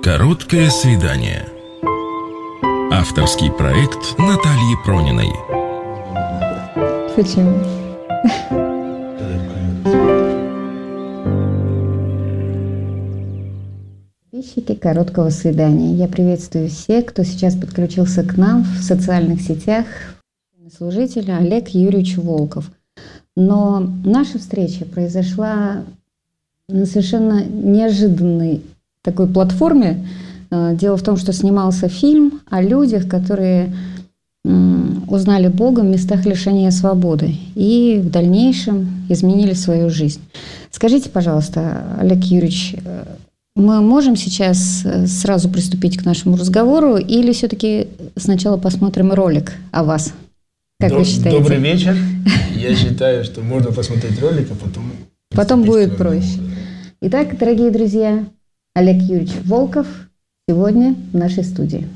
Короткое свидание. Авторский проект Натальи Прониной. Почему? Подписчики короткого свидания. Я приветствую всех, кто сейчас подключился к нам в социальных сетях. Служитель Олег Юрьевич Волков. Но наша встреча произошла на совершенно неожиданной такой платформе. Дело в том, что снимался фильм о людях, которые узнали Бога в местах лишения свободы и в дальнейшем изменили свою жизнь. Скажите, пожалуйста, Олег Юрьевич, мы можем сейчас сразу приступить к нашему разговору или все-таки сначала посмотрим ролик о вас? Как вы считаете? Добрый вечер. Я считаю, что можно посмотреть ролик, а потом будет проще. Итак, дорогие друзья, Олег Юрьевич Волков сегодня в нашей студии.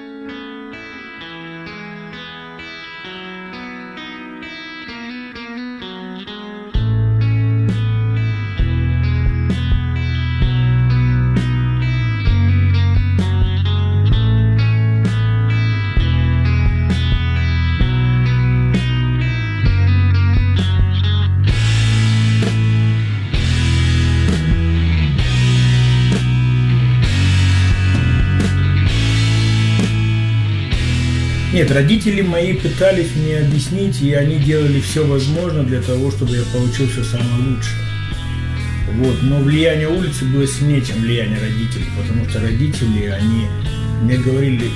Нет, родители мои пытались мне объяснить, и они делали все возможное для того, чтобы я получил все самое лучшее. Вот. Но влияние улицы было сильнее, чем влияние родителей, потому что родители, они мне говорили,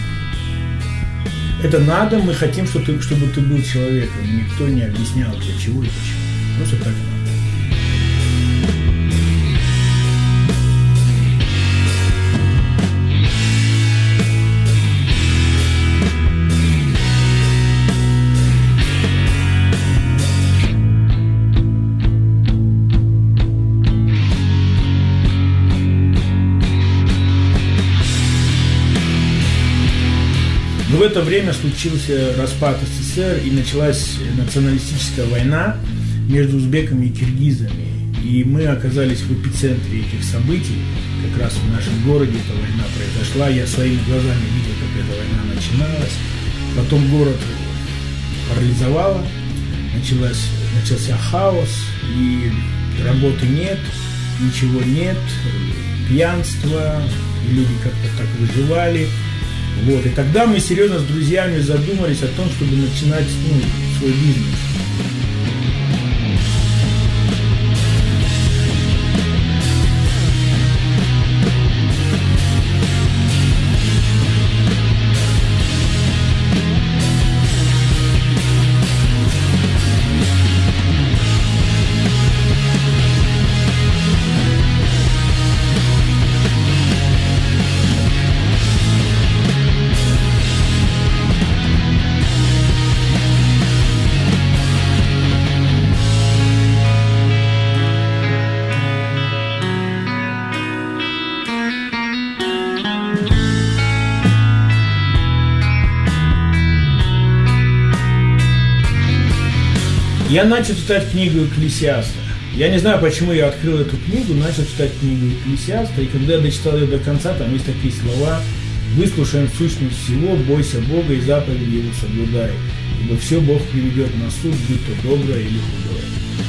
это надо, мы хотим, чтобы ты был человеком. И никто не объяснял, для чего и почему. Просто так и надо. В это время случился распад СССР и началась националистическая война между узбеками и киргизами. И мы оказались в эпицентре этих событий. Как раз в нашем городе эта война произошла. Я своими глазами видел, как эта война начиналась. Потом город парализовало, начался хаос, и работы нет, ничего нет, пьянство, и люди как-то так выживали. Вот. И тогда мы серьезно с друзьями задумались о том, чтобы начинать свой бизнес. Я начал читать книгу Экклесиаста. Я не знаю, почему я открыл эту книгу, начал читать книгу Экклесиаста, и когда я дочитал ее до конца, там есть такие слова: «Выслушаем сущность всего, бойся Бога и заповеди Его соблюдай, ибо все Бог приведет на суд, будь то доброе или худое».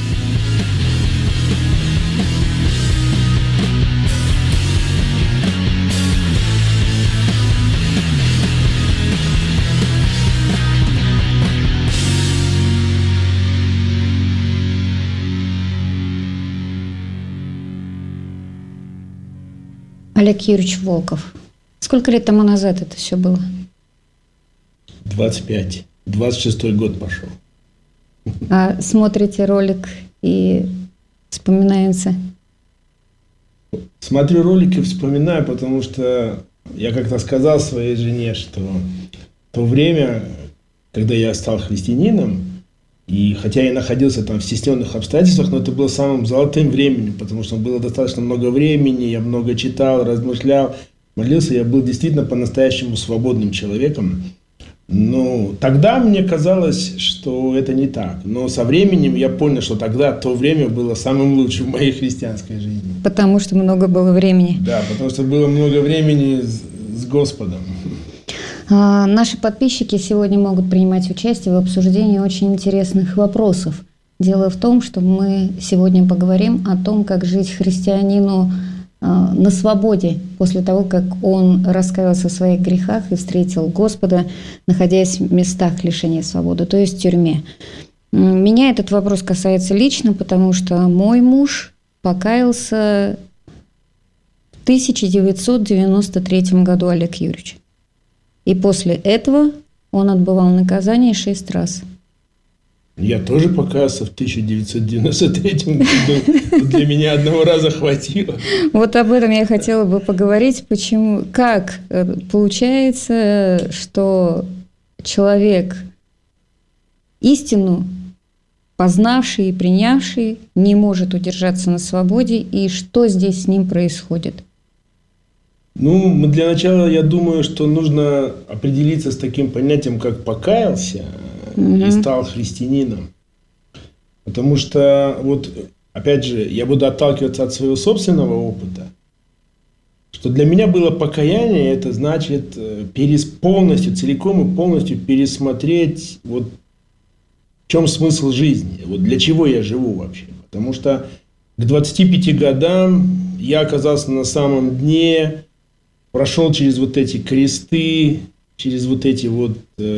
Олег Юрьевич Волков. Сколько лет тому назад это все было? 25. 26-й год пошел. А смотрите ролик и вспоминается? Смотрю ролики, вспоминаю, потому что я как-то сказал своей жене, что то время, когда я стал христианином, и хотя я находился там в стесненных обстоятельствах, но это было самым золотым временем, потому что было достаточно много времени, я много читал, размышлял, молился, я был действительно по-настоящему свободным человеком. Ну, тогда мне казалось, что это не так. Но со временем я понял, что тогда то время было самым лучшим в моей христианской жизни. Потому что много было времени. Да, потому что было много времени с Господом. Наши подписчики сегодня могут принимать участие в обсуждении очень интересных вопросов. Дело в том, что мы сегодня поговорим о том, как жить христианину на свободе после того, как он раскаялся в своих грехах и встретил Господа, находясь в местах лишения свободы, то есть в тюрьме. Меня этот вопрос касается лично, потому что мой муж покаялся в 1993 году, Олег Юрьевич. И после этого он отбывал наказание 6 раз. Я тоже покаялся в 1993 году. Для меня одного раза хватило. Вот об этом я хотела бы поговорить. Почему, как получается, что человек, истину познавший и принявший, не может удержаться на свободе, и что здесь с ним происходит? Ну, для начала, я думаю, что нужно определиться с таким понятием, как покаялся и стал христианином. Потому что, вот, опять же, я буду отталкиваться от своего собственного опыта, что для меня было покаяние, это значит полностью, целиком и полностью пересмотреть, вот, в чем смысл жизни, вот для чего я живу вообще. Потому что к 25 годам я оказался на самом дне, прошел через вот эти кресты, через вот эти вот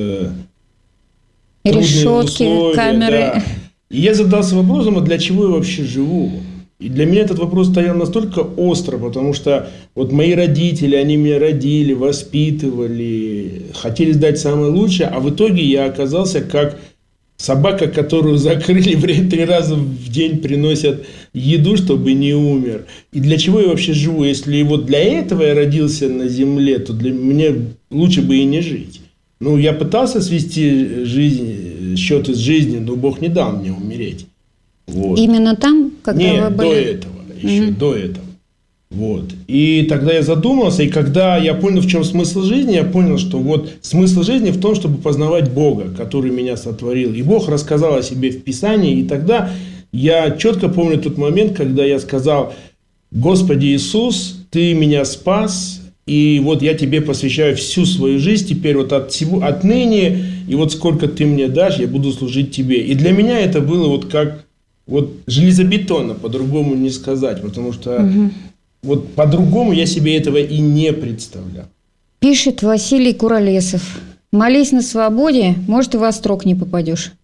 решетки, условия, камеры. Да. И я задался вопросом, а для чего я вообще живу? И для меня этот вопрос стоял настолько остро, потому что вот мои родители, они меня родили, воспитывали, хотели сдать самое лучшее, а в итоге я оказался как собака, которую закрыли, 3 раза в день приносят еду, чтобы не умер. И для чего я вообще живу? Если вот для этого я родился на земле, то для меня лучше бы и не жить. Ну, я пытался свести счеты с жизнью, но Бог не дал мне умереть. Вот. Именно там, когда Нет, вы были? до этого, еще до этого. Вот. И тогда я задумался, и когда я понял, в чем смысл жизни, я понял, что вот смысл жизни в том, чтобы познавать Бога, который меня сотворил. И Бог рассказал о себе в Писании, и тогда я четко помню тот момент, когда я сказал: Господи Иисус, Ты меня спас, и вот я Тебе посвящаю всю свою жизнь, теперь вот отныне, и вот сколько Ты мне дашь, я буду служить Тебе. И для меня это было вот как вот железобетонно, по-другому не сказать, потому что вот по-другому я себе этого и не представлял. Пишет Василий Куролесов: молись на свободе, может, и во строк не попадешь.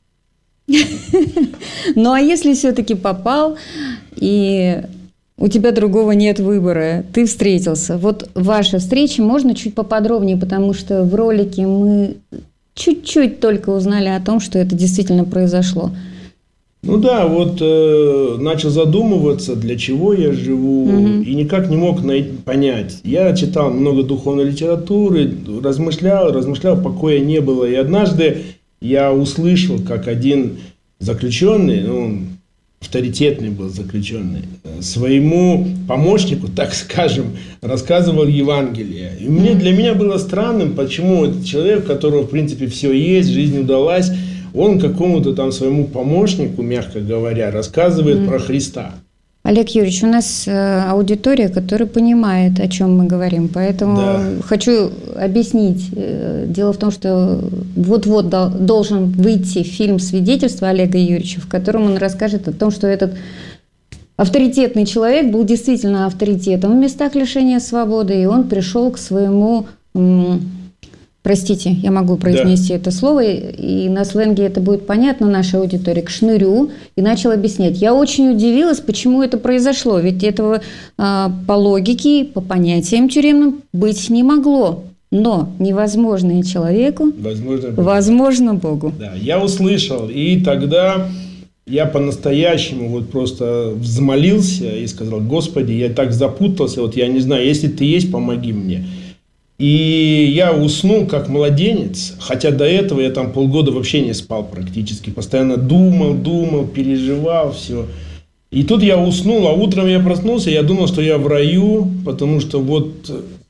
Ну, а если все-таки попал, и у тебя другого нет выбора, ты встретился. Вот ваша встреча, можно чуть поподробнее, потому что в ролике мы чуть-чуть только узнали о том, что это действительно произошло. Ну да, вот начал задумываться, для чего я живу, и никак не мог понять. Я читал много духовной литературы, размышлял, покоя не было. И однажды я услышал, как один заключенный, он авторитетный был заключенный, своему помощнику, так скажем, рассказывал Евангелие. И для меня было странным, почему этот человек, у которого в принципе все есть, жизнь удалась, он какому-то там своему помощнику, мягко говоря, рассказывает про Христа. Олег Юрьевич, у нас аудитория, которая понимает, о чем мы говорим, поэтому хочу объяснить. Дело в том, что вот-вот должен выйти фильм «Свидетельство» Олега Юрьевича, в котором он расскажет о том, что этот авторитетный человек был действительно авторитетом в местах лишения свободы, и он пришел к своему... Простите, я могу произнести это слово, и на сленге это будет понятно нашей аудитории, к шнырю, и начал объяснять. Я очень удивилась, почему это произошло, ведь этого по логике, по понятиям тюремным быть не могло. Но невозможное человеку, возможно Богу. Да, я услышал, и тогда я по-настоящему вот просто взмолился и сказал: Господи, я так запутался, вот я не знаю, если Ты есть, помоги мне. И я уснул как младенец, хотя до этого я там полгода вообще не спал практически. Постоянно думал, переживал все. И тут я уснул, а утром я проснулся, я думал, что я в раю, потому что вот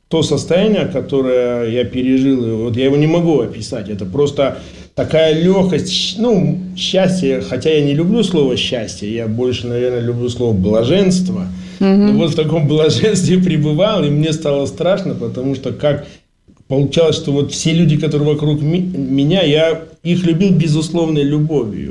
то состояние, которое я пережил, вот я его не могу описать. Это просто такая легкость, ну, счастье, хотя я не люблю слово счастье, я больше, наверное, люблю слово блаженство. Но вот в таком блаженстве пребывал, и мне стало страшно, потому что как получалось, что вот все люди, которые вокруг меня, я их любил безусловной любовью.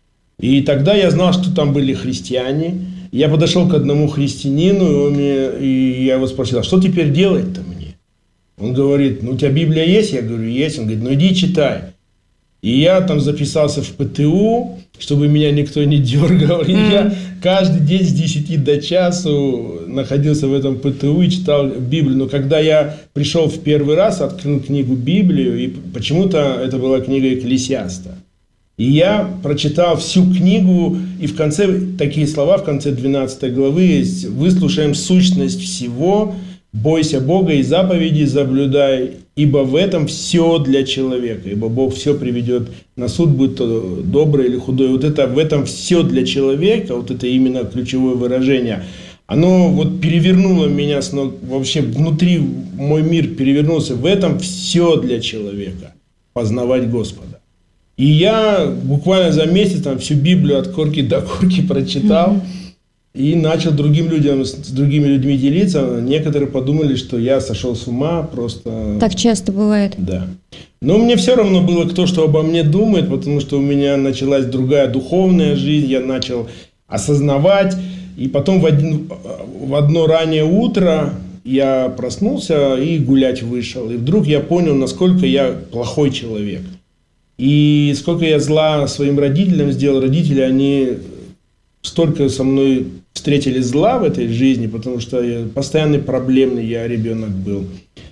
И тогда я знал, что там были христиане. Я подошел к одному христианину, и я его спросил: а что теперь делать-то мне? Он говорит: ну, у тебя Библия есть? Я говорю: есть. Он говорит: ну, иди читай. И я там записался в ПТУ, чтобы меня никто не дергал. И я каждый день с 10 до часу находился в этом ПТУ и читал Библию. Но когда я пришел в первый раз, открыл книгу Библию, и почему-то это была книга Экклесиаста. И я прочитал всю книгу, и в конце такие слова, в конце 12 главы есть: «Выслушаем сущность всего, бойся Бога и заповедей соблюдай, ибо в этом все для человека, ибо Бог все приведет на суд, будь то доброе или худое». Вот это «в этом все для человека», вот это именно ключевое выражение, оно вот перевернуло меня с ног, вообще внутри мой мир перевернулся. В этом все для человека, познавать Господа. И я буквально за месяц там всю Библию от корки до корки прочитал. И начал с другими людьми делиться. Некоторые подумали, что я сошел с ума просто. Так часто бывает. Да. Но мне все равно было, кто что обо мне думает, потому что у меня началась другая духовная жизнь. Я начал осознавать. И потом в одно раннее утро я проснулся и гулять вышел. И вдруг я понял, насколько я плохой человек. И сколько я зла своим родителям сделал. Родители, они столько со мной встретили зла в этой жизни, потому что я постоянный проблемный ребенок был.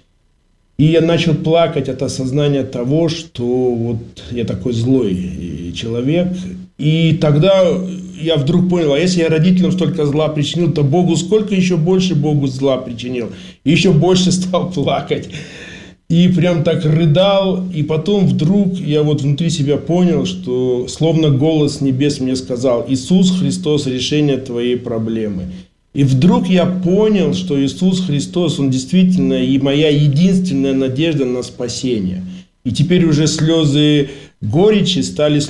И я начал плакать от осознания того, что вот я такой злой человек. И тогда я вдруг понял: а если я родителям столько зла причинил, то Богу сколько еще больше Богу зла причинил. И еще больше стал плакать. И прям так рыдал, и потом вдруг я вот внутри себя понял, что словно голос с небес мне сказал: Иисус Христос – решение твоей проблемы. И вдруг я понял, что Иисус Христос, Он действительно и моя единственная надежда на спасение. И теперь уже слезы горечи стали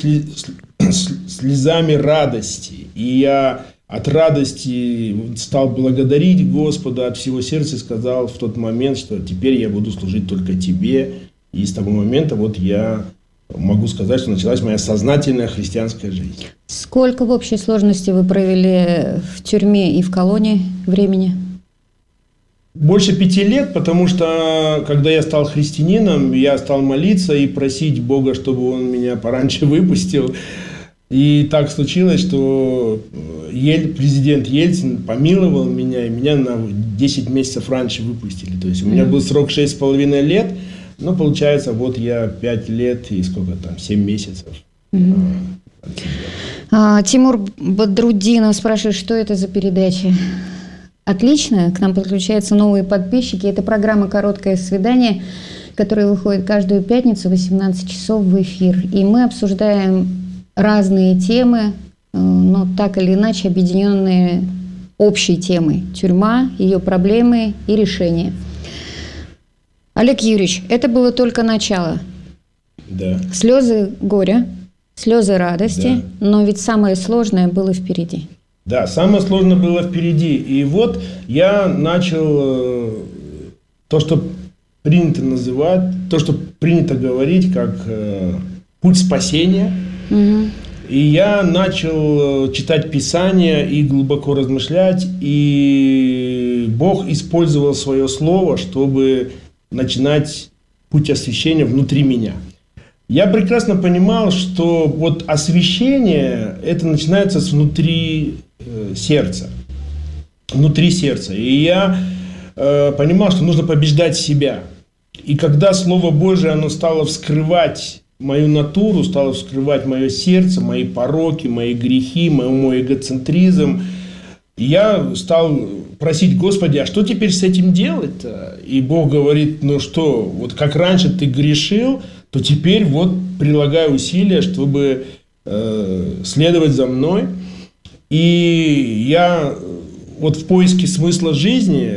слезами радости. И я от радости стал благодарить Господа от всего сердца и сказал в тот момент, что теперь я буду служить только Тебе. И с того момента вот я могу сказать, что началась моя сознательная христианская жизнь. Сколько в общей сложности вы провели в тюрьме и в колонии времени? Больше 5 лет, потому что когда я стал христианином, я стал молиться и просить Бога, чтобы Он меня пораньше выпустил. И так случилось, что президент Ельцин помиловал меня, и меня на 10 месяцев раньше выпустили. То есть у меня был срок 6,5 лет, но получается, вот я 5 лет и сколько там, 7 месяцев. Тимур Бадрудинов спрашивает, что это за передача? Отлично, к нам подключаются новые подписчики. Это программа «Короткое свидание», которая выходит каждую пятницу в 18 часов в эфир. И мы обсуждаем разные темы, но так или иначе объединенные общей темой. Тюрьма, ее проблемы и решения. Олег Юрьевич, это было только начало. Да. Слезы горя, слезы радости, да. Но ведь самое сложное было впереди. Да, самое сложное было впереди. И вот я начал то, что принято называть, то, что принято говорить, как путь спасения. И я начал читать Писание и глубоко размышлять, и Бог использовал свое слово, чтобы начинать путь освящения внутри меня. Я прекрасно понимал, что вот освящение, это начинается с внутри сердца. Внутри сердца. И я понимал, что нужно побеждать себя. И когда Слово Божие, оно стало вскрывать мою натуру, стало вскрывать мое сердце, мои пороки, мои грехи, мой эгоцентризм. Я стал просить: Господи, а что теперь с этим делать-то? И Бог говорит: ну что, вот как раньше ты грешил, то теперь вот прилагай усилия, чтобы следовать за мной. И я вот в поиске смысла жизни,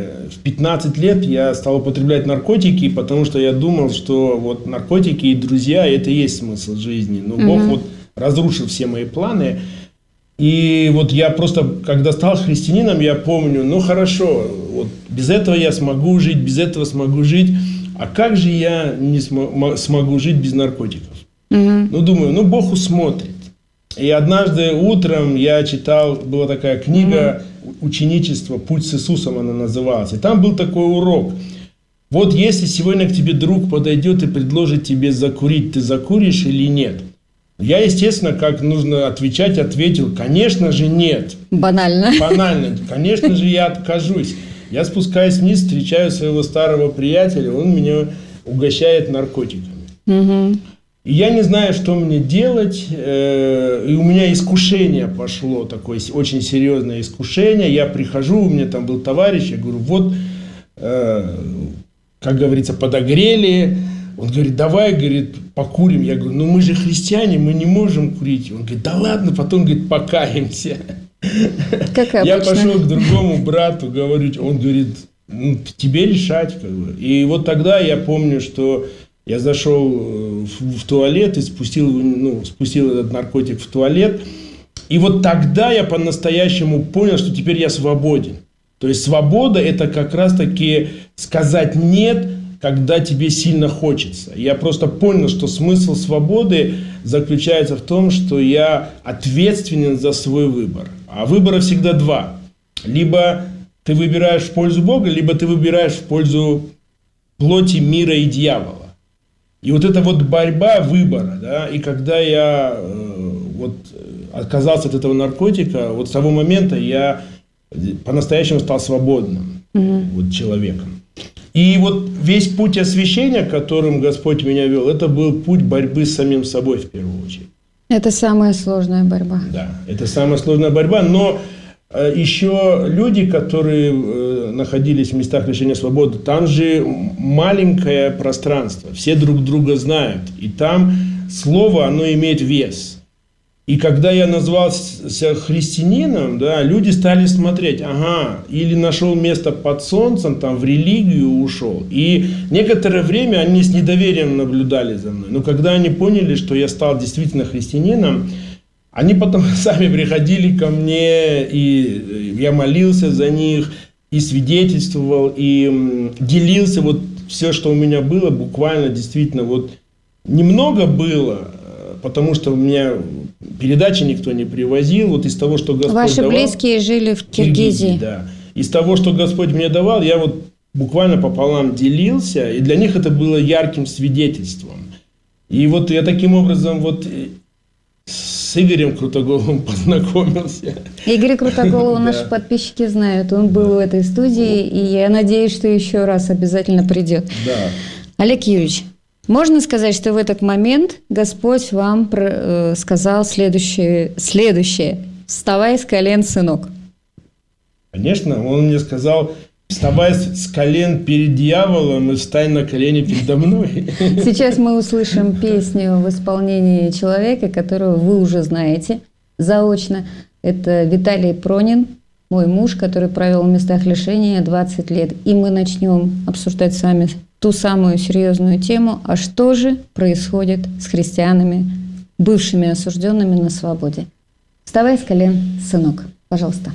15 лет я стал употреблять наркотики, потому что я думал, что вот наркотики и друзья – это и есть смысл жизни. Но Бог вот разрушил все мои планы. И вот я просто, когда стал христианином, я помню, ну хорошо, вот без этого я смогу жить, без этого смогу жить. А как же я не смогу жить без наркотиков? Ну, думаю, ну, Бог усмотрит. И однажды утром я читал, была такая книга «Ученичество. Путь с Иисусом» она называлась. И там был такой урок. Вот если сегодня к тебе друг подойдет и предложит тебе закурить, ты закуришь или нет? Я, естественно, как нужно отвечать, ответил, конечно же, нет. Банально. Банально. Конечно же, я откажусь. Я спускаюсь вниз, встречаю своего старого приятеля, он меня угощает наркотиками. И я не знаю, что мне делать, и у меня искушение пошло, такое очень серьезное искушение. Я прихожу, у меня там был товарищ, я говорю, вот, как говорится, подогрели. Он говорит, давай, говорит, покурим. Я говорю, ну мы же христиане, мы не можем курить. Он говорит, да ладно, потом, говорит, покаемся. Я пошел к другому брату, говорю, он говорит, ну, тебе решать. Как бы. И вот тогда я помню, что я зашел в туалет и спустил этот наркотик в туалет. И вот тогда я по-настоящему понял, что теперь я свободен. То есть свобода – это как раз-таки сказать «нет», когда тебе сильно хочется. Я просто понял, что смысл свободы заключается в том, что я ответственен за свой выбор. А выбора всегда два. Либо ты выбираешь в пользу Бога, либо ты выбираешь в пользу плоти, мира и дьявола. И вот эта вот борьба выбора, да, и когда я вот отказался от этого наркотика, вот с того момента я по-настоящему стал свободным вот человеком. И вот весь путь освящения, которым Господь меня вел, это был путь борьбы с самим собой в первую очередь. Это самая сложная борьба. Да, это самая сложная борьба, но еще люди, которые находились в местах лишения свободы, там же маленькое пространство, все друг друга знают, и там слово, оно имеет вес. И когда я назвался христианином, да, люди стали смотреть, ага, или нашел место под солнцем, там в религию ушел. И некоторое время они с недоверием наблюдали за мной. Но когда они поняли, что я стал действительно христианином, они потом сами приходили ко мне, и я молился за них, и свидетельствовал, и делился вот все, что у меня было, буквально действительно вот немного было, потому что у меня передачи никто не привозил. Вот из того, что Господь Ваши давал, близкие жили в Киргизии. Да. Из того, что Господь мне давал, я вот буквально пополам делился. И для них это было ярким свидетельством. И вот я таким образом вот с Игорем Крутоголовым познакомился. Игорь Крутоголова наши подписчики знают. Он был в этой студии. И я надеюсь, что еще раз обязательно придет. Да. Олег Юрьевич, можно сказать, что в этот момент Господь вам сказал следующее. «Вставай с колен, сынок». Конечно, Он мне сказал, вставай с колен перед дьяволом и встань на колени передо мной. Сейчас мы услышим песню в исполнении человека, которого вы уже знаете заочно. Это Виталий Пронин, мой муж, который провел в местах лишения 20 лет. И мы начнем обсуждать с вами ту самую серьезную тему, а что же происходит с христианами, бывшими осужденными на свободе. Вставай с колен, сынок. Пожалуйста.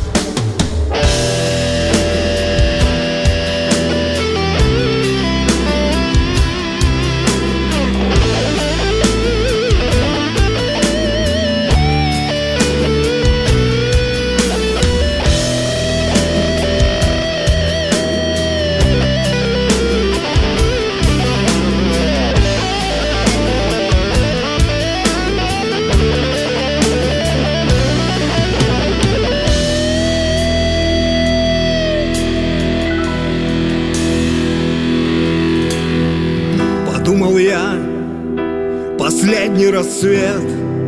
Подумал я, последний рассвет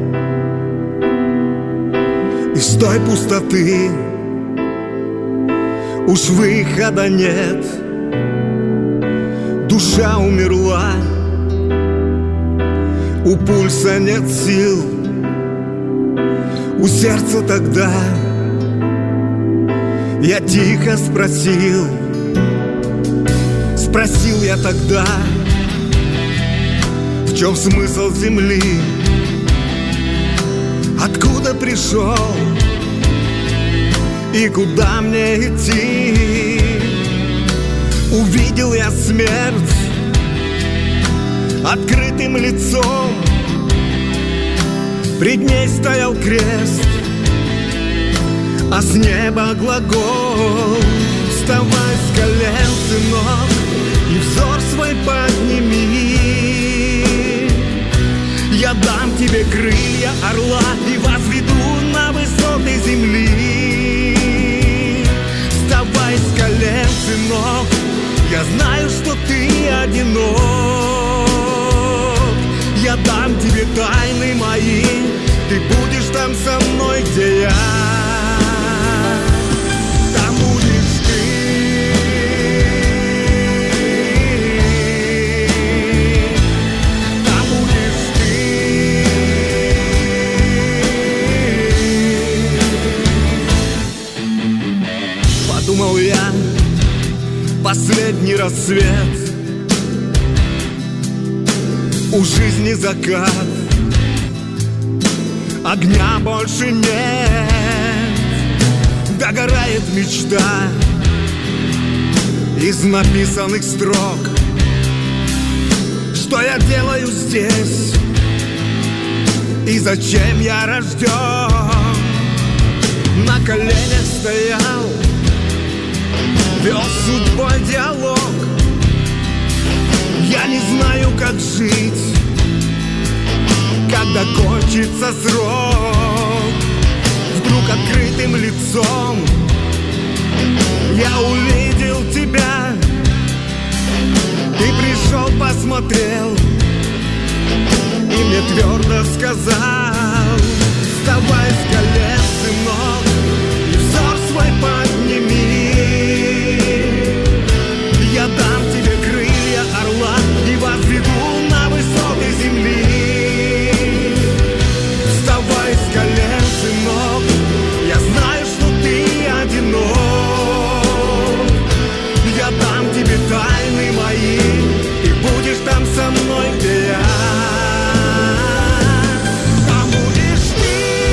из той пустоты уж выхода нет. Душа умерла, у пульса нет сил. У сердца тогда я тихо спросил: Спросил я тогда, в чем смысл земли, откуда пришел и куда мне идти. Увидел я смерть открытым лицом, пред ней стоял крест, а с неба глагол: вставай с колен, сынок, и взор свой подними. Я дам тебе крылья орла и возведу на высоты земли. Вставай с колен, сынок, я знаю, что ты одинок. Я дам тебе тайны мои, ты будешь там со мной, где я. Там будешь ты. Там будешь ты. Подумал я, последний рассвет, у жизни закат, огня больше нет. Догорает мечта из написанных строк. Что я делаю здесь и зачем я рожден? На коленях стоял, вел с судьбой диалог. Я не знаю, как жить, когда кончится срок. Вдруг открытым лицом я увидел тебя. Ты пришел, посмотрел и мне твердо сказал: вставай с колен, сынок, и взор свой подними. Я дам тебе крылья орла и возведу на высоты земли. Вставай с колен, сынок, я знаю, что ты одинок. Я дам тебе тайны мои, ты будешь там со мной, где я. Там будешь ты.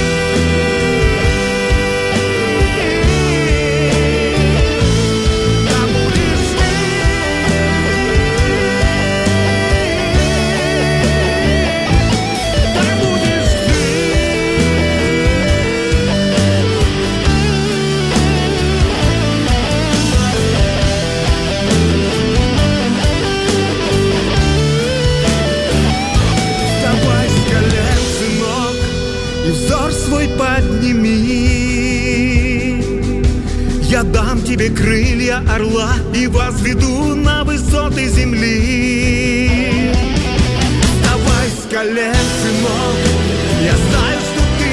Я дам тебе крылья орла и возведу на высоты земли. Вставай с колен, сынок, я знаю, что ты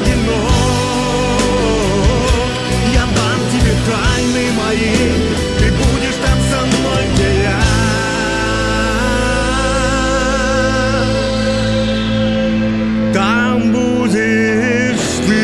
одинок. Я дам тебе тайны мои, ты будешь там со мной, где я. Там будешь ты.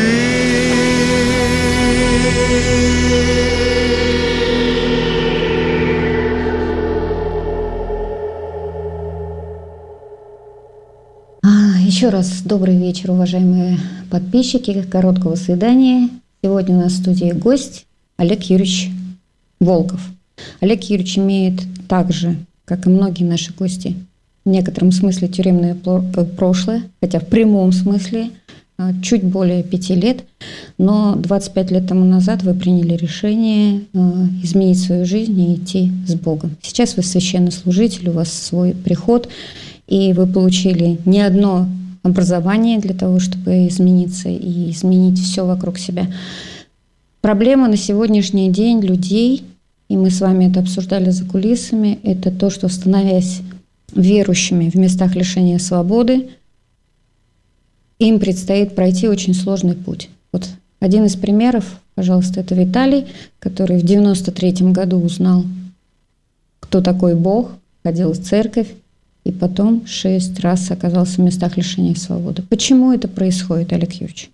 Еще раз добрый вечер, уважаемые подписчики короткого свидания. Сегодня у нас в студии гость Олег Юрьевич Волков. Олег Юрьевич имеет так же, как и многие наши гости, в некотором смысле тюремное прошлое, хотя в прямом смысле чуть более 5 лет, но 25 лет тому назад вы приняли решение изменить свою жизнь и идти с Богом. Сейчас вы священнослужитель, у вас свой приход, и вы получили не одно образование для того, чтобы измениться и изменить все вокруг себя. Проблема на сегодняшний день людей, и мы с вами это обсуждали за кулисами, это то, что, становясь верующими в местах лишения свободы, им предстоит пройти очень сложный путь. Вот один из примеров, пожалуйста, это Виталий, который в 93-м году узнал, кто такой Бог, ходил в церковь, и потом 6 раз оказался в местах лишения свободы. Почему это происходит, Олег Юрьевич?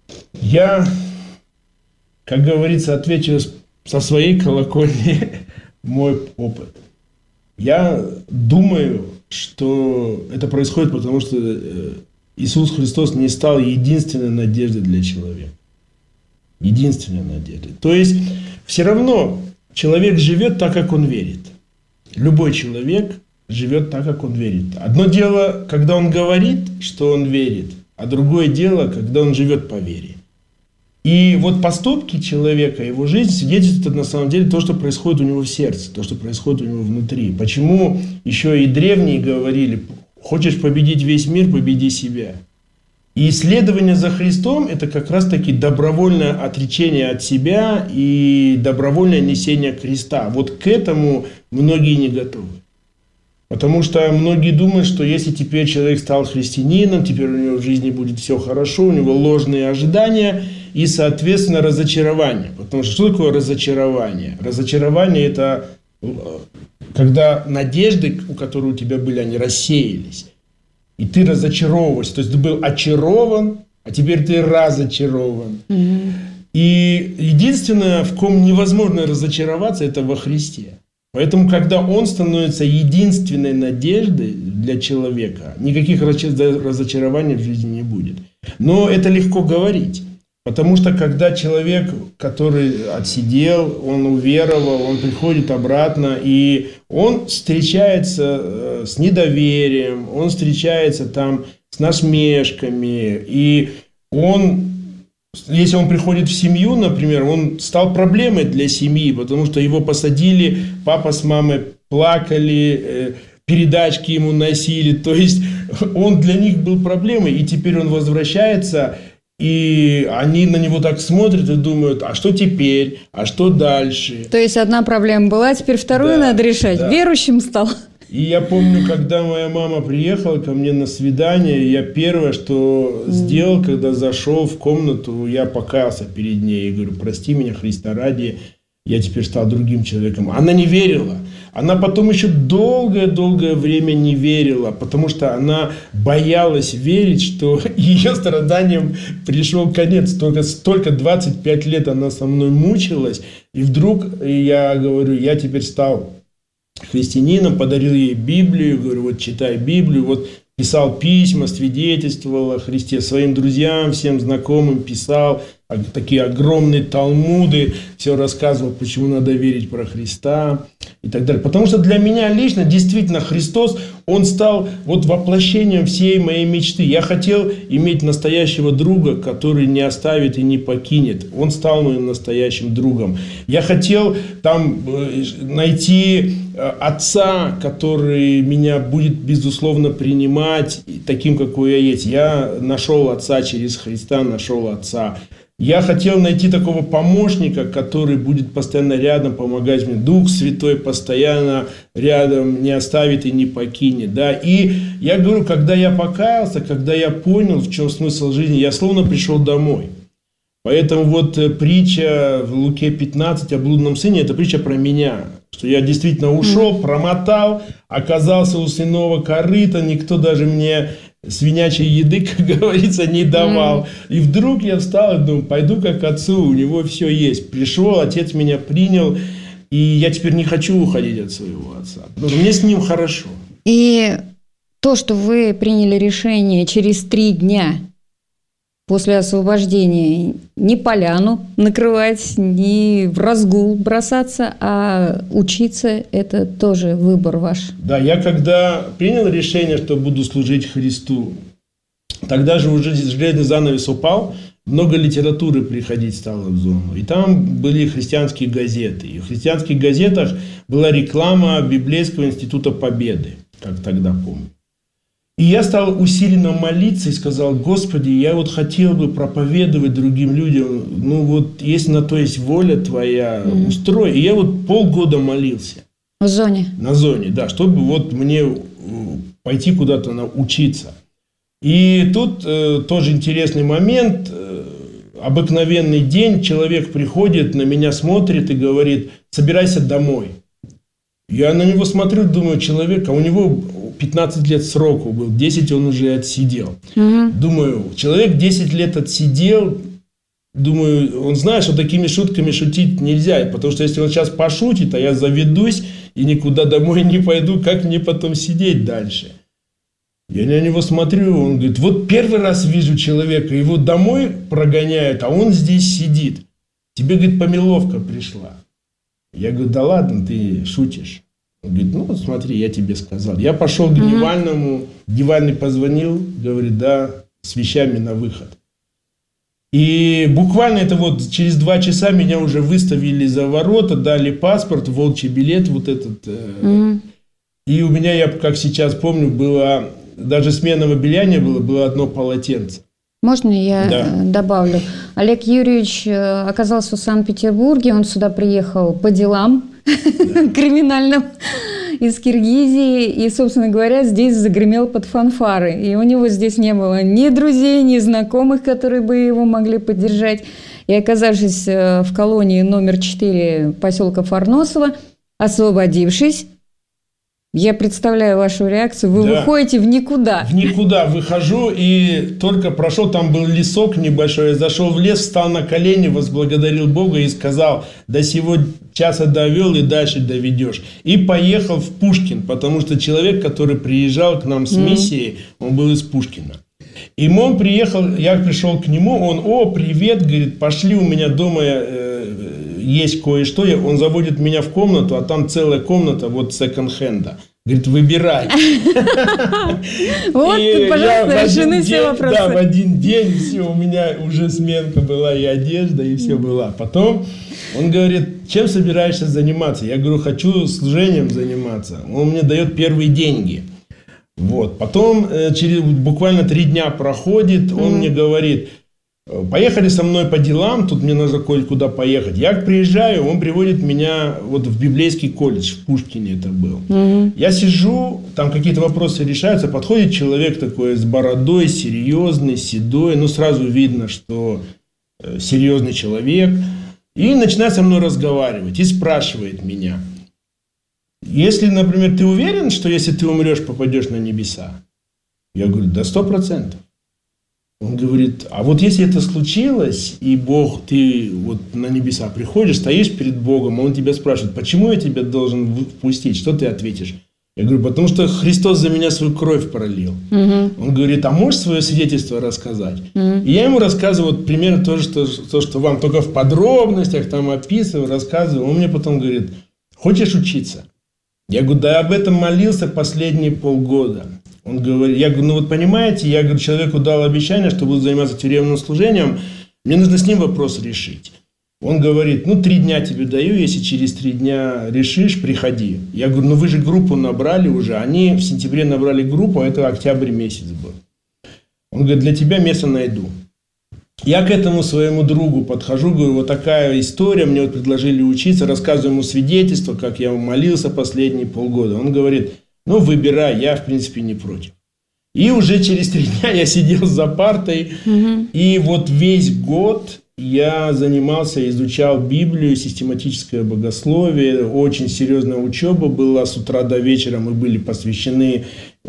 Я, как говорится, отвечу со своей колокольни. мой опыт. Я думаю, что это происходит потому, что Иисус Христос не стал единственной надеждой для человека. Единственной надеждой. То есть, все равно человек живет так, как он верит. Любой человек живет так, как он верит. Одно дело, когда он говорит, что он верит, а другое дело, когда он живет по вере. И вот поступки человека, его жизнь свидетельствуют на самом деле то, что происходит у него в сердце, то, что происходит у него внутри. Почему еще и древние говорили: хочешь победить весь мир, победи себя. И исследование за Христом – это как раз-таки добровольное отречение от себя и добровольное несение креста. Вот к этому многие не готовы. Потому что многие думают, что если теперь человек стал христианином, теперь у него в жизни будет все хорошо, у него ложные ожидания и, соответственно, разочарование. Потому что такое разочарование? Разочарование – это когда надежды, которые у тебя были, они рассеялись. И ты разочаровываешься. То есть ты был очарован, а теперь ты разочарован. И единственное, в ком невозможно разочароваться, это во Христе. Поэтому, когда Он становится единственной надеждой для человека, никаких разочарований в жизни не будет. Но это легко говорить. Потому что, когда человек, который отсидел, он уверовал, он приходит обратно, и он встречается с недоверием, он встречается там с насмешками, и он... Если он приходит в семью, например, он стал проблемой для семьи, потому что его посадили, папа с мамой плакали, передачки ему носили. То есть он для них был проблемой, и теперь он возвращается, и они на него так смотрят и думают: а что теперь, а что дальше? То есть одна проблема была, теперь вторую надо решать. Да. Верующим стал. И я помню, когда моя мама приехала ко мне на свидание, я первое, что сделал, когда зашел в комнату, я покаялся перед ней и говорю: прости меня, Христа ради, я теперь стал другим человеком. Она не верила. Она потом еще долгое-долгое время не верила, потому что она боялась верить, что ее страданиям пришел конец. Только 25 лет она со мной мучилась, и вдруг я говорю: я теперь стал христианином, подарил ей Библию, говорю: вот читай Библию, вот писал письма, свидетельствовал о Христе своим друзьям, всем знакомым, писал такие огромные талмуды, все рассказывал, почему надо верить про Христа и так далее. Потому что для меня лично действительно Христос, Он стал вот воплощением всей моей мечты. Я хотел иметь настоящего друга, который не оставит и не покинет. Он стал моим настоящим другом. Я хотел там найти отца, который меня будет безусловно принимать таким, какой я есть. Я нашел отца через Христа, нашел отца. Я хотел найти такого помощника, который будет постоянно рядом, помогать мне. Дух Святой постоянно рядом, не оставит и не покинет. Да? И я говорю, когда я покаялся, когда я понял, в чем смысл жизни, я словно пришел домой. Поэтому вот притча в Луке 15 о блудном сыне, это притча про меня. Что я действительно ушел, промотал, оказался у свиного корыта, никто даже мне свинячьей еды, как говорится, не давал. И вдруг я встал и думаю: пойду как отцу, у него все есть. Пришел, отец меня принял, и я теперь не хочу уходить от своего отца. Потому что мне с ним хорошо. И то, что вы приняли решение через 3 дня после освобождения не поляну накрывать, не в разгул бросаться, а учиться, это тоже выбор ваш. Да, я когда принял решение, что буду служить Христу, тогда же уже железный занавес упал, много литературы приходить стало в зону. И там были христианские газеты. И в христианских газетах была реклама Библейского института Победы, как тогда помню. И я стал усиленно молиться и сказал: Господи, я вот хотел бы проповедовать другим людям, ну вот если на то есть воля Твоя, устрой. И я вот полгода молился. В зоне? На зоне, да, чтобы вот мне пойти куда-то научиться. И тут тоже интересный момент. Обыкновенный день, человек приходит, на меня смотрит и говорит: собирайся домой. Я на него смотрю, думаю, человек, а у него 15 лет сроку был, 10 он уже отсидел. Думаю, человек 10 лет отсидел, думаю, он знает, что такими шутками шутить нельзя, потому что если он сейчас пошутит, а я заведусь и никуда домой не пойду, как мне потом сидеть дальше? Я на него смотрю, он говорит, вот первый раз вижу человека, его домой прогоняют, а он здесь сидит. Тебе, говорит, помиловка пришла. Я говорю, да ладно, ты шутишь. Он говорит, ну вот смотри, я тебе сказал. Я пошел к Дневальному, Дневальный позвонил, говорит, да, с вещами на выход. И буквально это вот через 2 часа меня уже выставили за ворота, дали паспорт, волчий билет вот этот. И у меня, я как сейчас помню, было, даже сменного белья не было, было одно полотенце. Можно я добавлю? Олег Юрьевич оказался в Санкт-Петербурге, он сюда приехал по делам криминальным из Киргизии, и, собственно говоря, здесь загремел под фанфары. И у него здесь не было ни друзей, ни знакомых, которые бы его могли поддержать. И, оказавшись в колонии номер 4 поселка Фарносово, освободившись, я представляю вашу реакцию. Вы выходите в никуда. В никуда выхожу, и только прошел, там был лесок небольшой. Я зашел в лес, встал на колени, возблагодарил Бога и сказал, до сего часа довел и дальше доведешь. И поехал в Пушкин, потому что человек, который приезжал к нам с миссией, он был из Пушкина. И он приехал, я пришел к нему, он, о, привет, говорит, пошли, у меня дома есть кое-что. Он заводит меня в комнату, а там целая комната вот секонд-хенда. Говорит, выбирай. Вот, пожалуйста, решены все вопросы. Да, в один день все, у меня уже сменка была, и одежда, и все была. Потом он говорит, чем собираешься заниматься? Я говорю, хочу служением заниматься. Он мне дает первые деньги. Вот. Потом через буквально 3 дня проходит, он мне говорит, поехали со мной по делам, тут мне нужно кое-куда поехать. Я приезжаю, он приводит меня вот в библейский колледж, в Пушкине это был. Я сижу, там какие-то вопросы решаются, подходит человек такой с бородой, серьезный, седой, ну сразу видно, что серьезный человек, и начинает со мной разговаривать и спрашивает меня, если, например, ты уверен, что если ты умрешь, попадешь на небеса? Я говорю, да 100%. Он говорит, а вот если это случилось, и Бог, ты вот на небеса приходишь, стоишь перед Богом, он тебя спрашивает, почему я тебя должен впустить? Что ты ответишь? Я говорю, потому что Христос за меня свою кровь пролил. Он говорит, а можешь свое свидетельство рассказать? И я ему рассказываю вот примерно то, что вам, только в подробностях там описываю, рассказываю. Он мне потом говорит, хочешь учиться? Я говорю, да об этом молился последние полгода. Он говорит, я говорю, ну вот понимаете, я говорю, человеку дал обещание, что буду заниматься тюремным служением, мне нужно с ним вопрос решить. Он говорит, ну 3 дня тебе даю, если через 3 дня решишь, приходи. Я говорю, ну вы же группу набрали уже, они в сентябре набрали группу, а это октябрь месяц был. Он говорит, для тебя место найду. Я к этому своему другу подхожу, говорю, вот такая история, мне вот предложили учиться, рассказываю ему свидетельство, как я молился последние полгода. Он говорит, ну выбирай, я в принципе не против. И уже через 3 дня я сидел за партой, и вот весь год я занимался, изучал Библию, систематическое богословие, очень серьезная учеба была с утра до вечера, мы были посвящены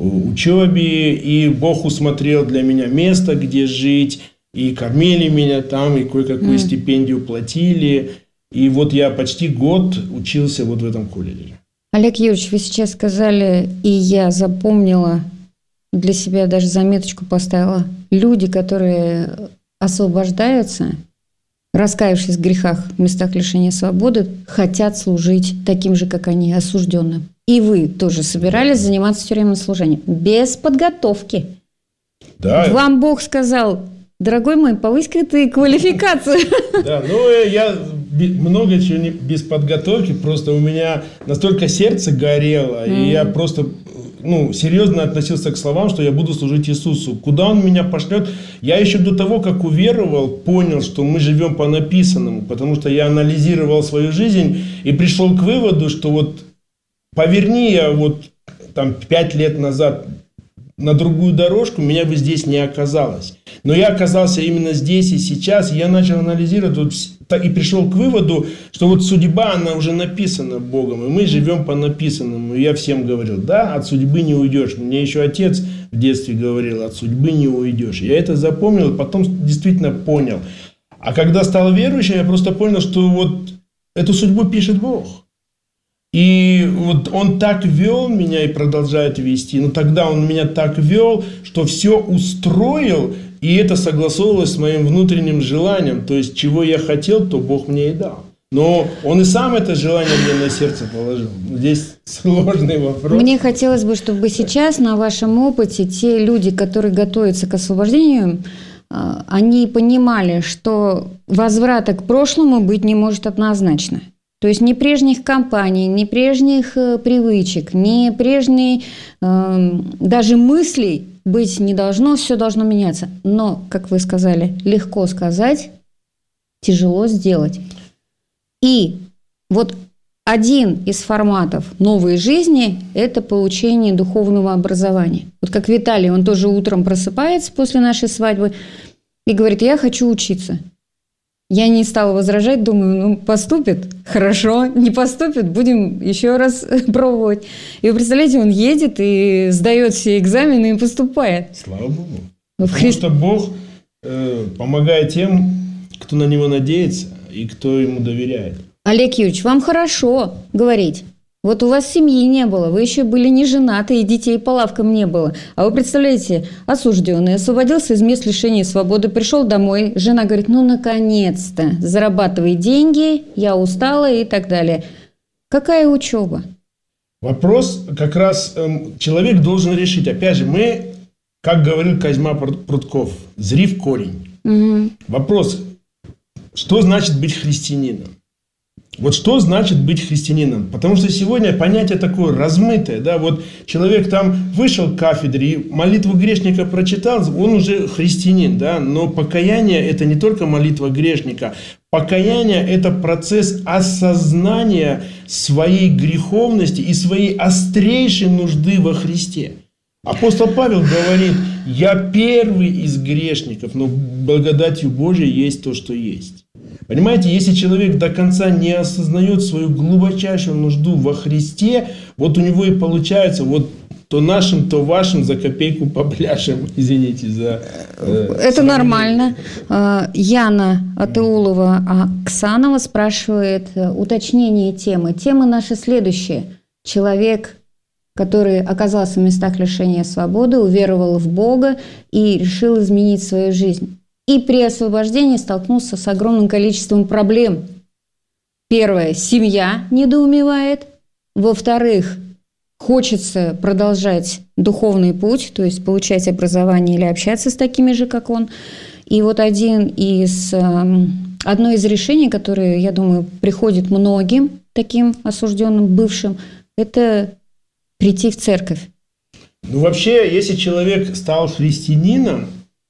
учебе, и Бог усмотрел для меня место, где жить, и кормили меня там, и кое-какую стипендию платили, и вот я почти год учился вот в этом колледже. Олег Юрьевич, вы сейчас сказали, и я запомнила, для себя даже заметочку поставила, люди, которые освобождаются, раскаявшись в грехах в местах лишения свободы, хотят служить таким же, как они, осужденным. И вы тоже собирались заниматься тюремным служением без подготовки. Да. Вам Бог сказал, дорогой мой, повысь-ка ты квалификацию. Да, ну я много чего не без подготовки, просто у меня настолько сердце горело, и я просто серьезно относился к словам, что я буду служить Иисусу. Куда Он меня пошлет? Я еще до того, как уверовал, понял, что мы живем по написанному, потому что я анализировал свою жизнь и пришел к выводу, что вот поверни я вот там 5 лет назад на другую дорожку, меня бы здесь не оказалось. Но я оказался именно здесь и сейчас, и я начал анализировать и пришел к выводу, что вот судьба, она уже написана Богом, и мы живем по написанному. И я всем говорил, да, от судьбы не уйдешь. Мне еще отец в детстве говорил, от судьбы не уйдешь. Я это запомнил, потом действительно понял. А когда стал верующим, я просто понял, что вот эту судьбу пишет Бог. И вот Он так вел меня и продолжает вести. Но тогда Он меня так вел, что все устроил, и это согласовывалось с моим внутренним желанием. То есть, чего я хотел, то Бог мне и дал. Но Он и сам это желание мне на сердце положил. Здесь сложный вопрос. Мне хотелось бы, чтобы сейчас на вашем опыте те люди, которые готовятся к освобождению, они понимали, что возврата к прошлому быть не может однозначно. То есть ни прежних компаний, ни прежних привычек, ни прежней даже мыслей быть не должно, все должно меняться. Но, как вы сказали, легко сказать, тяжело сделать. И вот один из форматов новой жизни – это получение духовного образования. Вот как Виталий, он тоже утром просыпается после нашей свадьбы и говорит: я хочу учиться. Я не стала возражать, думаю, ну, поступит, хорошо, не поступит, будем еще раз пробовать. И вы представляете, он едет и сдает все экзамены и поступает. Слава Богу. Потому что Бог помогает тем, кто на Него надеется и кто Ему доверяет. Олег Юрьевич, вам хорошо говорить. Вот у вас семьи не было, вы еще были не женаты, и детей по лавкам не было. А вы представляете, осужденный, освободился из мест лишения свободы, пришел домой, жена говорит: ну, наконец-то, зарабатывай деньги, я устала и так далее. Какая учеба? Вопрос как раз человек должен решить. Опять же, мы, как говорил Козьма Прутков, зри в корень. Угу. Вопрос, что значит быть христианином? Вот что значит быть христианином? Потому что сегодня понятие такое размытое. Да? Вот человек там вышел к кафедре, молитву грешника прочитал, он уже христианин. Да? Но покаяние – это не только молитва грешника. Покаяние – это процесс осознания своей греховности и своей острейшей нужды во Христе. Апостол Павел говорит: я первый из грешников, но благодатью Божией есть то, что есть. Понимаете, если человек до конца не осознает свою глубочайшую нужду во Христе, вот у него и получается вот то нашим, то вашим за копейку попляшем. Извините за... Это нормально. Яна Атеулова Оксанова спрашивает уточнение темы. Тема наша следующая. Человек, который оказался в местах лишения свободы, уверовал в Бога и решил изменить свою жизнь. И при освобождении столкнулся с огромным количеством проблем. Первое – семья недоумевает. Во-вторых, хочется продолжать духовный путь, то есть получать образование или общаться с такими же, как он. И вот одно из решений, которое, я думаю, приходит многим таким осужденным, бывшим, это прийти в церковь. Ну, вообще, если человек стал христианином,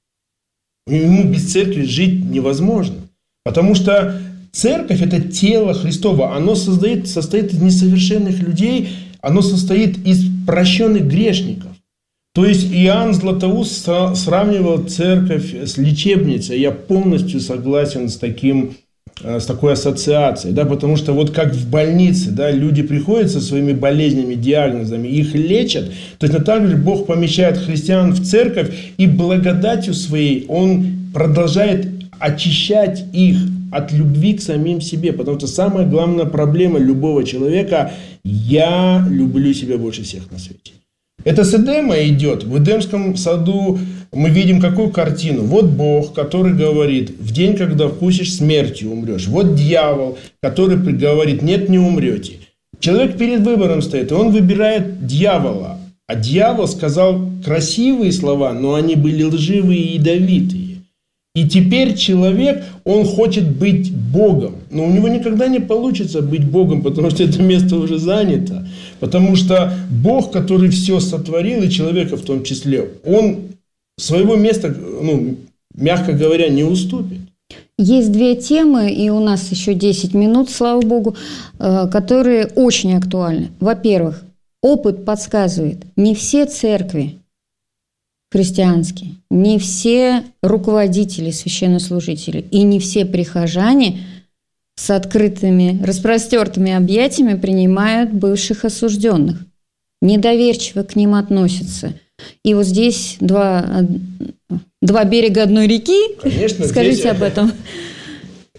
ему без церкви жить невозможно. Потому что церковь – это тело Христово. Оно состоит из несовершенных людей, оно состоит из прощенных грешников. То есть Иоанн Златоуст сравнивал церковь с лечебницей. Я полностью согласен с такой ассоциацией. Да, потому что вот как в больнице, да, люди приходят со своими болезнями, диагнозами, их лечат. Точно так же Бог помещает христиан в церковь, и благодатью своей Он продолжает очищать их от любви к самим себе. Потому что самая главная проблема любого человека – я люблю себя больше всех на свете. Это с Эдема идет. В Эдемском саду мы видим какую картину. Вот Бог, который говорит: в день, когда вкусишь, смертью умрешь. Вот дьявол, который говорит: нет, не умрете. Человек перед выбором стоит, и он выбирает дьявола. А дьявол сказал красивые слова, но они были лживые и ядовитые. И теперь человек, он хочет быть Богом. Но у него никогда не получится быть Богом, потому что это место уже занято. Потому что Бог, который все сотворил, и человека в том числе, он своего места, мягко говоря, не уступит. Есть две темы, и у нас еще 10 минут, слава Богу, которые очень актуальны. Во-первых, опыт подсказывает, не все церкви христианские, не все руководители, священнослужители и не все прихожане с открытыми, распростертыми объятиями принимают бывших осужденных. Недоверчиво к ним относятся. И вот здесь два берега одной реки. Конечно, скажите здесь... об этом.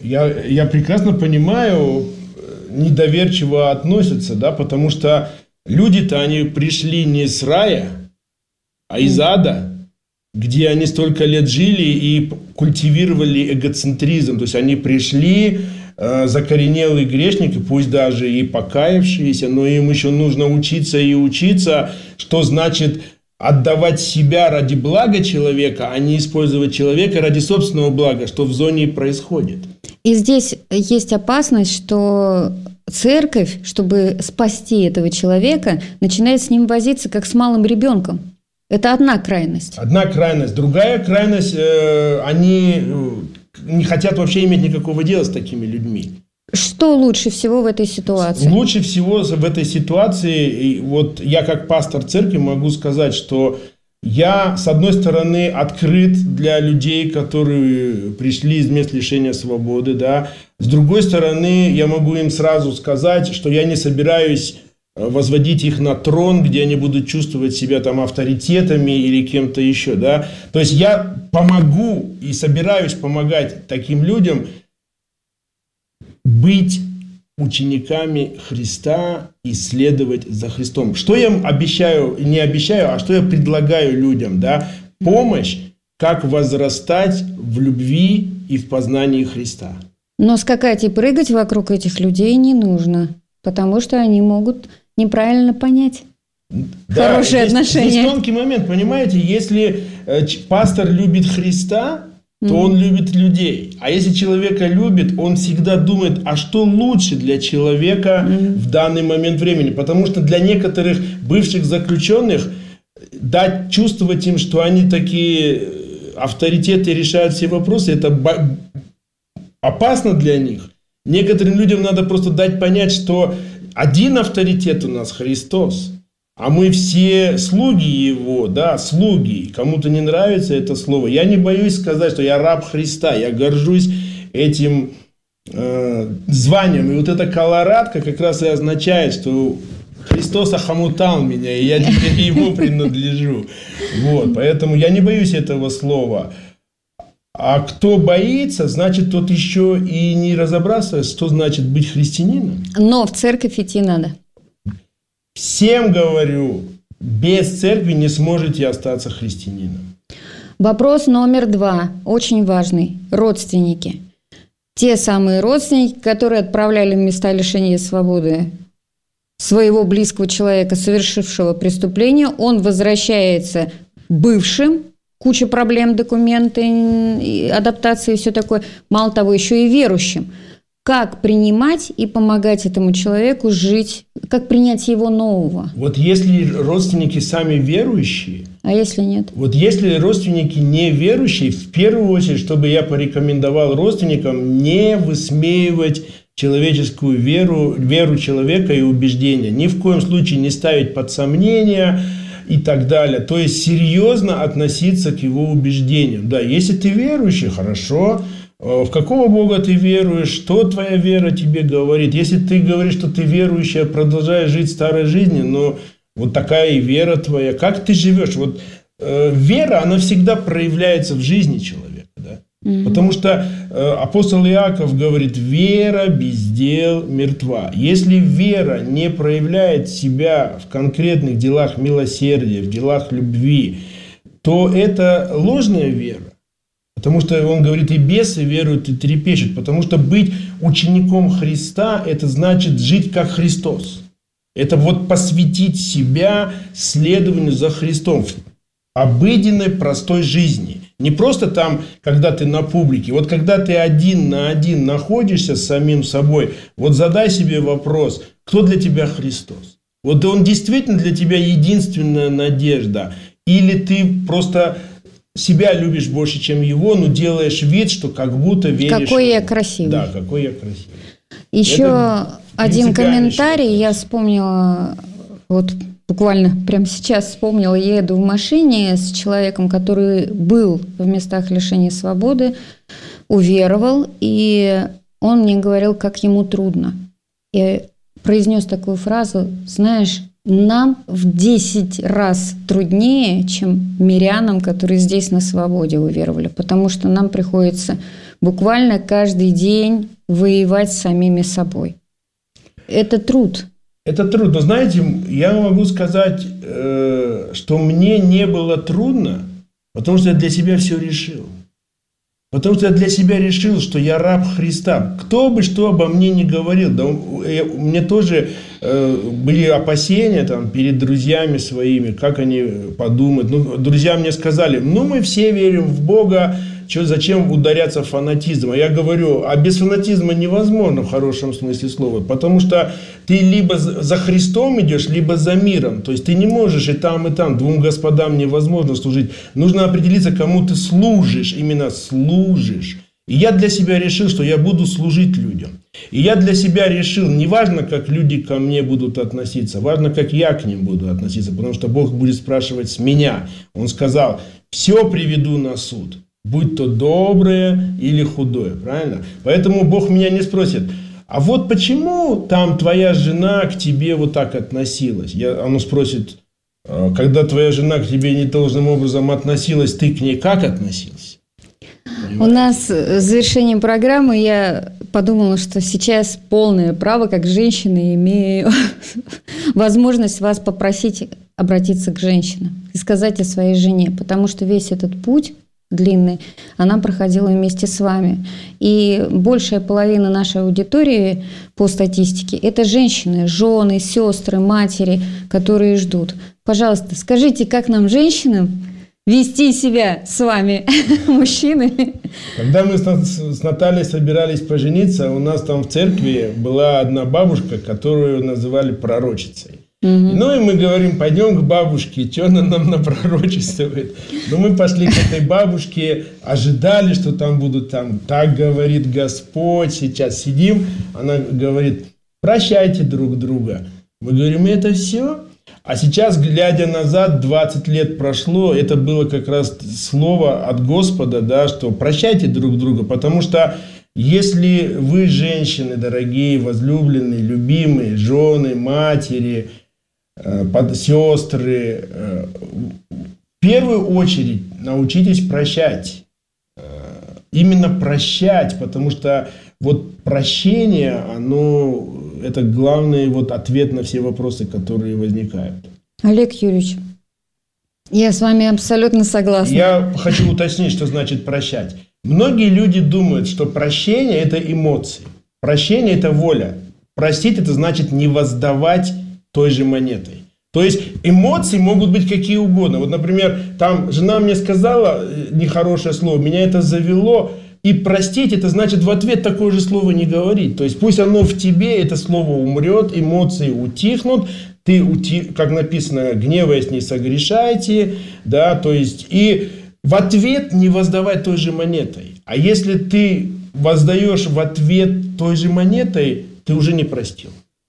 Я прекрасно понимаю, недоверчиво относятся, да, потому что люди-то, они пришли не с рая, а из ада, где они столько лет жили и культивировали эгоцентризм. То есть они пришли, закоренелые грешники, пусть даже и покаявшиеся, но им еще нужно учиться и учиться, что значит отдавать себя ради блага человека, а не использовать человека ради собственного блага, что в зоне и происходит. И здесь есть опасность, что церковь, чтобы спасти этого человека, начинает с ним возиться, как с малым ребенком. Это одна крайность. Одна крайность. Другая крайность, они не хотят вообще иметь никакого дела с такими людьми. Что лучше всего в этой ситуации? Лучше всего в этой ситуации, вот я как пастор церкви могу сказать, что я, с одной стороны, открыт для людей, которые пришли из мест лишения свободы, да. С другой стороны, я могу им сразу сказать, что я не собираюсь возводить их на трон, где они будут чувствовать себя там авторитетами или кем-то еще, да. То есть я помогу и собираюсь помогать таким людям быть учениками Христа и следовать за Христом. Что я обещаю, не обещаю, а что я предлагаю людям, да? Помощь, как возрастать в любви и в познании Христа. Но скакать и прыгать вокруг этих людей не нужно, потому что они могут неправильно понять хорошие отношения. Здесь тонкий момент, понимаете, если пастор любит Христа, то он любит людей. А если человека любит, он всегда думает, а что лучше для человека в данный момент времени. Потому что для некоторых бывших заключенных дать чувствовать им, что они такие авторитеты, решают все вопросы, это опасно для них. Некоторым людям надо просто дать понять, что один авторитет у нас Христос. А мы все слуги Его, да, слуги. Кому-то не нравится это слово. Я не боюсь сказать, что я раб Христа. Я горжусь этим званием. И вот эта колорадка как раз и означает, что Христос охомутал меня, и я теперь Ему принадлежу. Вот, поэтому я не боюсь этого слова. А кто боится, значит, тот еще и не разобрался, что значит быть христианином. Но в церковь идти надо. Всем говорю, без церкви не сможете остаться христианином. Вопрос номер 2, очень важный. Родственники. Те самые родственники, которые отправляли в места лишения свободы своего близкого человека, совершившего преступление, он возвращается бывшим, куча проблем, документы, адаптации и все такое. Мало того, еще и верующим. Как принимать и помогать этому человеку жить, как принять его нового? Вот если родственники сами верующие, а если нет? Вот если родственники не верующие, в первую очередь, чтобы я порекомендовал родственникам не высмеивать человеческую веру человека и убеждения. Ни в коем случае не ставить под сомнение и так далее. То есть серьезно относиться к его убеждениям. Да, если ты верующий, хорошо. В какого Бога ты веруешь, что твоя вера тебе говорит. Если ты говоришь, что ты верующая, продолжаешь жить старой жизнью, но вот такая и вера твоя. Как ты живешь? Вот вера, она всегда проявляется в жизни человека. Да? Потому что апостол Иаков говорит, вера без дел мертва. Если вера не проявляет себя в конкретных делах милосердия, в делах любви, то это ложная вера. Потому что он говорит, и бесы веруют, и трепещут. Потому что быть учеником Христа, это значит жить как Христос. Это вот посвятить себя следованию за Христом в обыденной, простой жизни. Не просто там, когда ты на публике. Вот когда ты один на один находишься с самим собой, вот задай себе вопрос, кто для тебя Христос? Вот он действительно для тебя единственная надежда? Или ты просто себя любишь больше, чем его, но делаешь вид, что как будто веришь. Какой я красивый. Да, какой я красивый. Еще один комментарий. Я вспомнила, вот буквально прямо сейчас вспомнила, я еду в машине с человеком, который был в местах лишения свободы, уверовал, и он мне говорил, как ему трудно. И произнес такую фразу, знаешь, нам в 10 раз труднее, чем мирянам, которые здесь на свободе уверовали, потому что нам приходится буквально каждый день воевать с самими собой. Это труд. Это трудно. Знаете, я могу сказать, что мне не было трудно, потому что я для себя все решил. Потому что я для себя решил, что я раб Христа. Кто бы что обо мне ни говорил, да, у меня тоже были опасения там, перед друзьями своими, как они подумают. Ну, друзья мне сказали, мы все верим в Бога, зачем ударяться в фанатизм? А я говорю, а без фанатизма невозможно в хорошем смысле слова, потому что ты либо за Христом идешь, либо за миром. То есть ты не можешь и там, двум господам невозможно служить. Нужно определиться, кому ты служишь, именно служишь. И я для себя решил, что я буду служить людям. И я для себя решил, не важно, как люди ко мне будут относиться, важно, как я к ним буду относиться, потому что Бог будет спрашивать с меня. Он сказал, все приведу на суд. Будь то доброе или худое, правильно? Поэтому Бог меня не спросит, а вот почему там твоя жена к тебе вот так относилась? Он спросит, когда твоя жена к тебе не должным образом относилась, ты к ней как относился? Понимаете? У нас с завершением программы я подумала, что сейчас полное право, как женщина, имею возможность вас попросить обратиться к женщинам и сказать о своей жене, потому что весь этот путь длинный, она проходила вместе с вами. И большая половина нашей аудитории по статистике – это женщины, жены, сестры, матери, которые ждут. Пожалуйста, скажите, как нам, женщинам, вести себя с вами, мужчины? Когда мы с Натальей собирались пожениться, у нас там в церкви была одна бабушка, которую называли пророчицей. Ну и мы говорим, пойдем к бабушке, что она нам напророчествует. Но мы пошли к этой бабушке, ожидали, что там будут так говорит Господь, сейчас сидим, она говорит, прощайте друг друга. Мы говорим, это все? А сейчас, глядя назад, 20 лет прошло, это было как раз слово от Господа, да, что прощайте друг друга, потому что если вы, женщины, дорогие, возлюбленные, любимые, жены, матери, сестры, в первую очередь научитесь прощать. Именно прощать, потому что вот прощение, это главный ответ на все вопросы, которые возникают. Олег Юрьевич, я с вами абсолютно согласна. Я хочу уточнить, что значит прощать. Многие люди думают, что прощение – это эмоции. Прощение – это воля. Простить – это значит не воздавать той же монетой. То есть эмоции могут быть какие угодно. Вот, например, там жена мне сказала нехорошее слово, меня это завело. И простить – это значит в ответ такое же слово не говорить. То есть пусть оно в тебе, это слово умрет, эмоции утихнут. Ты, как написано, гневаясь, не согрешайте. Да, то есть и в ответ не воздавать той же монетой. А если ты воздаешь в ответ той же монетой, ты уже не простил.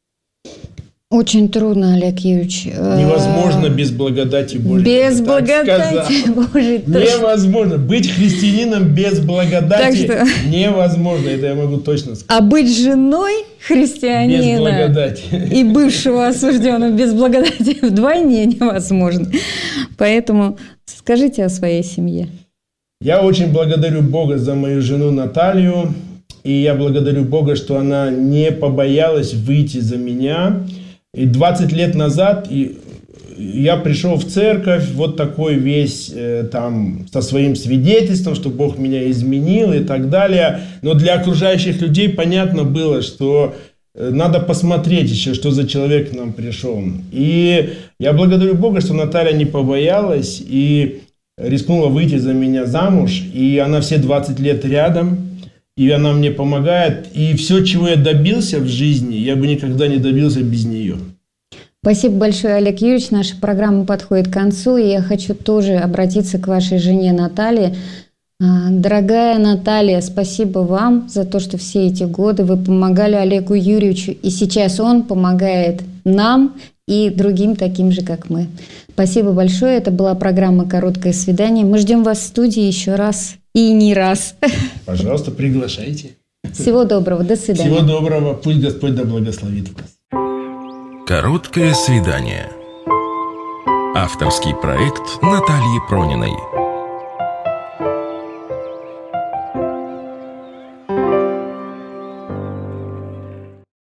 Очень трудно, Олег Юрьевич. Невозможно без благодати Божьей. Без благодати Божьей. Невозможно. Быть христианином без благодати невозможно. Это я могу точно сказать. А быть женой христианина без благодати и бывшего осужденного без благодати вдвойне невозможно. Поэтому скажите о своей семье. Я очень благодарю Бога за мою жену Наталью. И я благодарю Бога, что она не побоялась выйти за меня. И 20 лет назад я пришел в церковь, вот такой весь со своим свидетельством, что Бог меня изменил и так далее. Но для окружающих людей понятно было, что надо посмотреть еще, что за человек к нам пришел. И я благодарю Бога, что Наталья не побоялась и рискнула выйти за меня замуж. И она все 20 лет рядом. И она мне помогает. И все, чего я добился в жизни, я бы никогда не добился без нее. Спасибо большое, Олег Юрьевич. Наша программа подходит к концу. И я хочу тоже обратиться к вашей жене Наталье. Дорогая Наталья, спасибо вам за то, что все эти годы вы помогали Олегу Юрьевичу. И сейчас он помогает нам и другим таким же, как мы. Спасибо большое. Это была программа «Короткое свидание». Мы ждем вас в студии еще раз. И не раз. Пожалуйста, приглашайте. Всего доброго. До свидания. Всего доброго. Пусть Господь да благословит вас. Короткое свидание. Авторский проект Натальи Прониной.